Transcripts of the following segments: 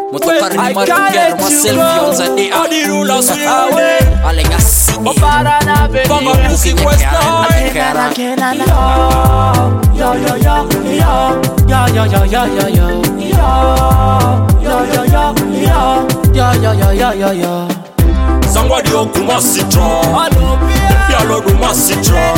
Motocar ni Maruger, myself, Yonza, they are the rulers. Alegasi, Bama music West Nile. Yo, yo, yo, yo, yo, yo, yo, yo, yo, yo, yo, yo, yo, yo, yo, yo, yo, yo, yo. Somebody who must sit strong. Piano do must sit strong.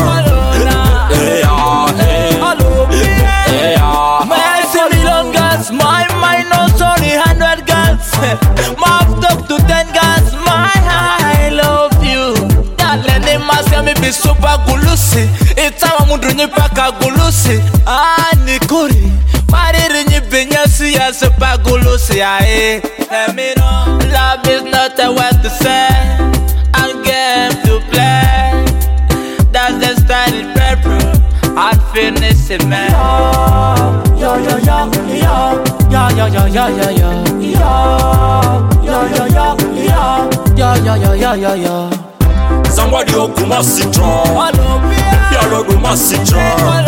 My million guns, my mind knows only 100 guns. Mouth talk to 10 guns, my I love you. Darling, they must say me be super gulusi. It's time I'm doing paka gulusi. Nikuri, marry ni benyasi ya super gulusi. Let me know, love is not a word to say, a game to play. That's the style in purple. I'll finish it, man. Yo, yo, yo, yo, yo, yo, yo, yo, yo, yo, yo, yo, yo, yo, yo, yo, yo, yo, yo. Somebody who must sit strong. Piano do must sit strong.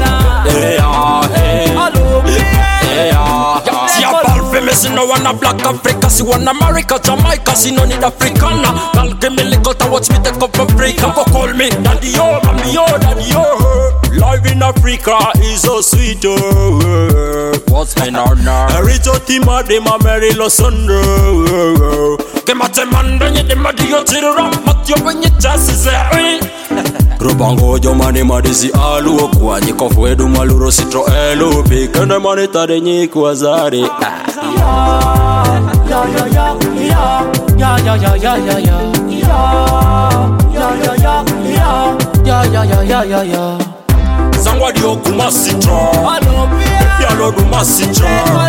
See a ball for me, see no one a black Africa. See one America, Jamaica, see no need Africana. Girl, give me little to watch me take up Africa. Go call me daddy, oh, mommy, oh, daddy, oh. Life in Africa is so sweet, oh. What's my now? Rito Tima, de ma Mary Losundro. Kemate man, then you demadi yo tira, but you when you just say. Robango jo mani madizi alu kwa nyiko fwedu maluro sitro elu pikene mani tade nyiku azari. Yo, yo, yo, yo, yo, yo, yo, yo, yo, yo, yo, yo, yo, yo, yo, yo, yo, yo. Somebody who must sit strong. Piano do must sit strong.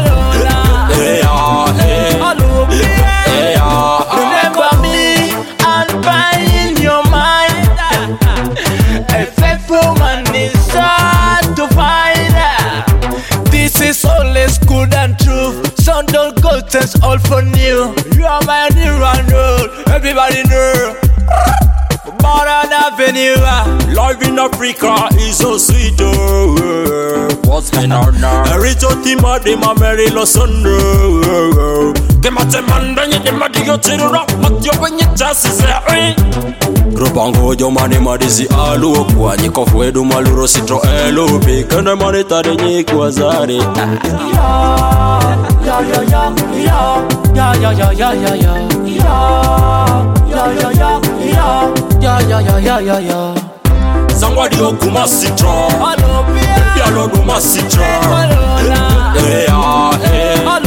Remember me and find your mind. A faithful man is hard to find. This is always good and true. Some don't go test all for new. You are my new and old. Everybody know. Modern Avenue. Life in Africa is so sweet, oh. What's my now? Rito Tima, de ma Mary Losundro. Kemate man, then you demadi yo tira, but you when you just say. Robango jo mani madizi alu kwa nyiko fwedu maluro sitro elu pikene mani tade nyiku azari. Yo, yo, yo, yo, yo, yo, yo, yo, yo, yo, yo, yo. Somebody who must sit strong. Piano do must sit strong.